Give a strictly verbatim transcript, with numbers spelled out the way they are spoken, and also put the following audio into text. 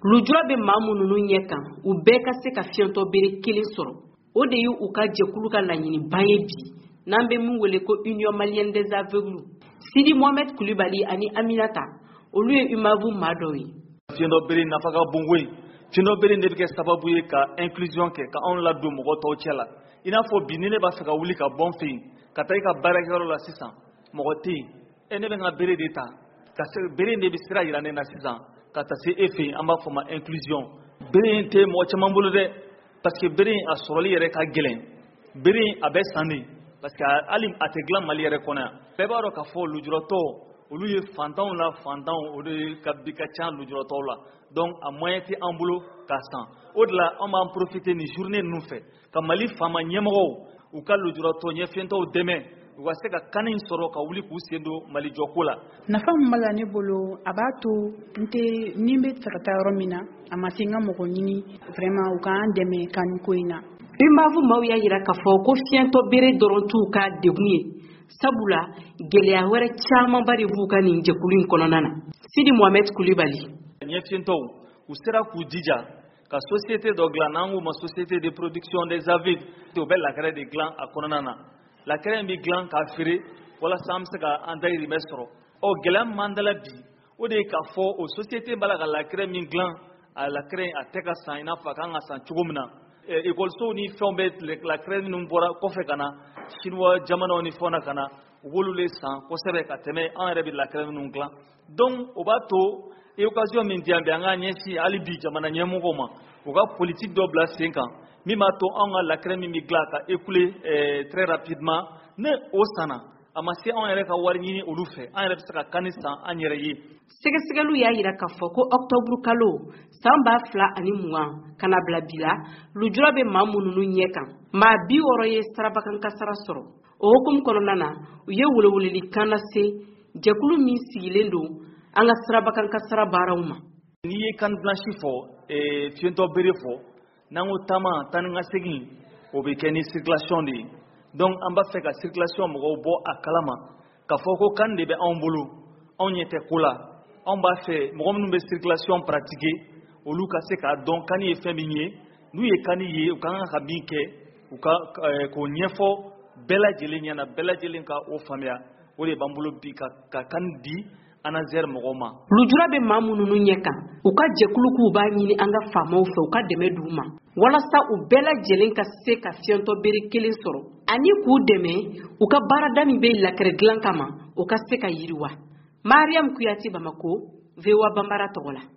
lujura bɛ maa minnu ɲɛ kan u bɛɛ ka se ka fiɲɛtɔ bere kelen sɔrɔ o de y'u ka jɛkulu ka laɲiniba ye bi n'an bɛ min wele ko Union Malienne des Aveugles. Sidi Mohamed Kulibali ani Aminata olu ye umavu maa dɔw ye. fiɲɛtɔ bere nafa ka bon koyi. fiɲɛtɔ bere de bɛ kɛ sababu ye ka inclusion kɛ ka anw ladon mɔgɔ tɔw cɛ la i n'a fɔ bi ni ne b'a fɛ ka wuli ka bɔ n fɛ yen ka taa i ka baarakɛyɔrɔ la sisan mɔgɔ tɛ yen e ne bɛ n ka bere de ta ka se bere de bɛ sira yira ne na sisan ka taa se e fɛ yen an b'a fɔ ma inclusion. Bere in tɛ mɔgɔ caman bolo dɛ parce que bere in a sɔrɔli yɛrɛ ka gɛlɛn bere in a bɛ san de parce que hali a tɛ dilan Mali yɛrɛ kɔnɔ yan bɛɛ b'a dɔn k'a fɔ lujuratɔ olu ye fantanw la fantanw o de ka bi ka ca lujuratɔw la donc a moyen tɛ an bolo k'a san o de la an b'an profiter ni journée ninnu fɛ ka Mali faama ɲɛmɔgɔw u ka lujuratɔ ɲɛfiyɛntɔw dɛmɛ u ka se ka kan in sɔrɔ ka wuli k'u sen don Mali jɔko la. Nafa min b'a la ne bolo a b'a to n tɛ ni bɛ fɛ ka taa yɔrɔ min na a ma se n ka mɔgɔ ɲini vraiment u k'an dɛmɛ kan ko in na. Umavu maaw y'a yira k'a fɔ ko fiɲɛtɔ bere dɔrɔn t'u ka degun ye sabula gɛlɛya wɛrɛ camanba de b'u ka nin jɛkulu in kɔnɔna na. Sidi Mohamed Kulibali. Ɲɛfiyɛntɔw u sera k'u jija ka société dɔ dilan n'an k'o ma société de production des aveugles u bɛ lakɛrɛ de dilan a kɔnɔna na lakɛrɛ in bɛ dilan k'a feere walasa an bɛ se ka an dayirimɛ sɔrɔ ɔ gɛlɛya min b'an da la bi o de ye k'a fɔ o société b'a la ka lakɛrɛ min dilan a lakɛrɛ in a tɛ ka san i n'a fɔ a kan ka san cogo min na ekɔlisow ni fɛnw bɛ lakɛrɛ minnu bɔra kɔfɛ ka na chinois jamanaw ni fɛnw na ka na u b'olu le san kosɛbɛ ka tɛmɛ an yɛrɛ bɛ lakɛrɛ minnu dilan donc o b'a to occasion min di an bɛ an ka ɲɛsin hali bi jamana ɲɛmɔgɔw ma u ka politique dɔ bila sen kan min b'a to an ka lakɛrɛ min bɛ dilan ka écouler très rapidement ne o sanna a ma se an yɛrɛ ka wari ɲini olu fɛ an yɛrɛ bɛ se ka kani san an yɛrɛ ye. Sɛgɛsɛgɛliw y'a yira k'a fɔ ko octobre kalo san ba fila ani mugan kana bila bi la lujura bɛ maa minnu ɲɛ kan maa bi wɔɔrɔ ye sarabakan kasara sɔrɔ o hukumu kɔnɔna na u ye weleweleli kan lase jɛkulu min sigilen don an ka sarabakan kasara baaraw ma. N'i ye kan blanche fɔ fiɲɛtɔ bere fɔ n'an ko taama tan ni ka segin o bɛ kɛ ni circulation de ye donc an b'a fɛ ka circulation mɔgɔw bɔ a kalama k'a fɔ ko kan de bɛ anw bolo anw ɲɛ tɛ ko la anw b'a fɛ mɔgɔ minnu bɛ circulation pratiquer olu ka se k'a dɔn kan ye fɛn min ye n'u ye kan ye u ka kan ka min kɛ u ka k'o ɲɛfɔ bɛɛ lajɛlen ɲɛna bɛɛ lajɛlen ka o faamuya o de b'an bolo bi ka kan di anazɛri mɔgɔw ma. Lujura bɛ maa minnu ɲɛ kan u ka jɛkulu k'u b'a ɲini an ka faamaw fɛ u ka dɛmɛ d'u ma walasa u bɛɛ lajɛlen ka se ka fiɲɛtɔ bere kelen sɔrɔ ani k'u dɛmɛ u ka baarada min bɛ lakɛrɛ dilan kama u ka se ka yiriwa. Mariam Kuyate, Bamako, V O A Bambara tɔgɔ la.